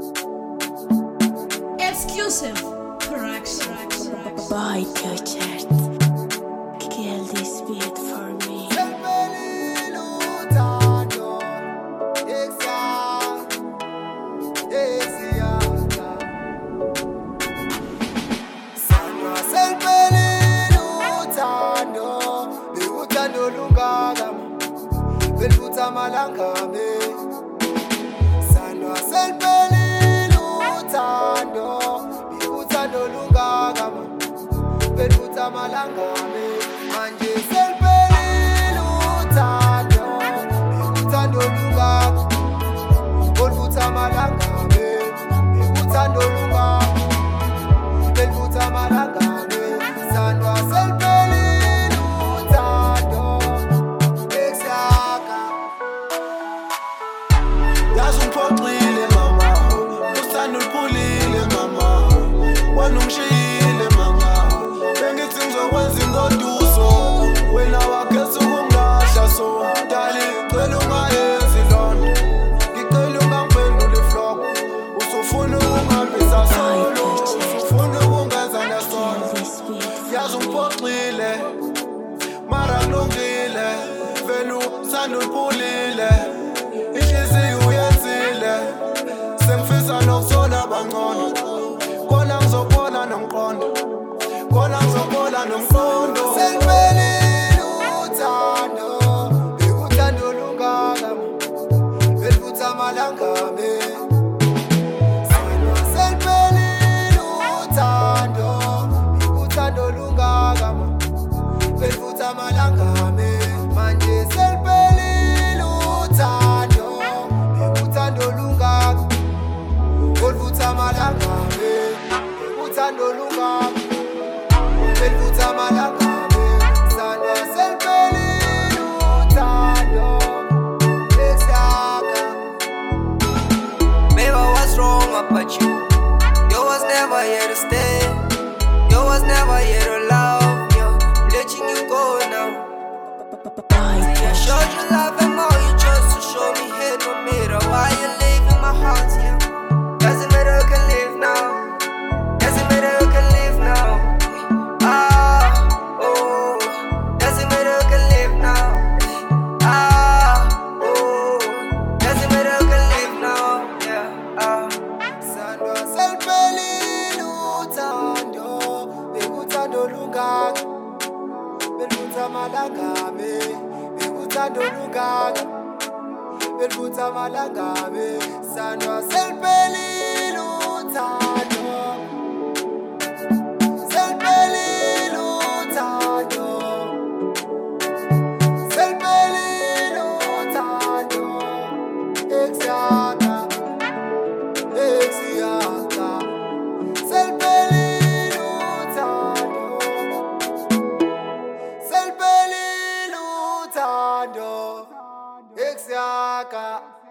Exclusive production. Boy, Richard, kill this beat for me. Malangame Sandwa selpeli luthando Bikuthando lungakama Beluta malangame Manje selpeli luthando Bikuthando lungakama Beluta malangame Bikuthando lungakama Beluta malangame Sandwa selpeli Ungiphoxile mama, usanda uliphulile mama, wanungishiyile mama, bengithi ngizokwenza ingoduso, wena wakhetha ukungilahla so, dali ngicela ungayenzi lonto, ngicela ungangiphenduli floko, usufuna ukungihambisa solo, usufuna ukungenza nesono, yazi ungiphoxile, mara kulungile, vele usanda uliphulile. Sengifisa nokuthola bangcono Kona ngizobona nomqondo Kona ngizobona nomqondo Seliphelile uthando Bekuthando lungakama Belivutha amalangame Seliphelile uthando Bekuthando lungakama Belivutha amalangame Manje seliphelile uthando Bekuthando lungakama Belivutha malangame, uthando lungakama Belivutha malangame, sandwa seliphelile uthando Lesaka. Baby, what's wrong about you? You was never here to stay. You was never here to love. You're letting you go now. I showed you love and more, you chose to show me hate. No matter why you leaving my heart here. Doesn't matter, you can live now. Doesn't matter, you can live now. Ah, oh. Doesn't matter, you can live now. Ah, oh. Doesn't matter, you can live now. Yeah, ah. Sandwa seliphelile uthando Bekuthando lungakama Belivutha malangame Bekuthando lungakama Belivutha malangame Sandwa seliphelile uthando Seliphelile uthando Seliphelile uthando Eksiyaka Eksiyaka Seliphelile uthando Seliphelile uthando Eksiyaka